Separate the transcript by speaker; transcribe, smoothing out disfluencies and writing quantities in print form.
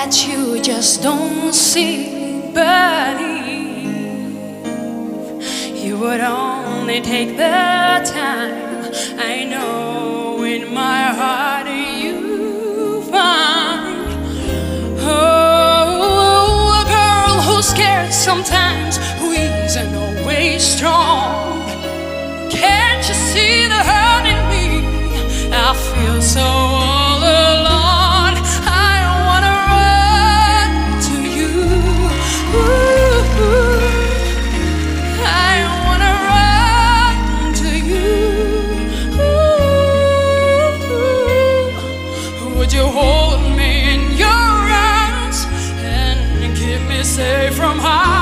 Speaker 1: that you just don't see. But if you would only take the time, I know in my heart you find, oh, a girl who's scared sometimes, who isn't always strong. Can't you see the hurt in me? I feel so all alone. I wanna run to you. Ooh, I wanna run to you. Ooh, would you hold me in your arms and keep me safe from harm?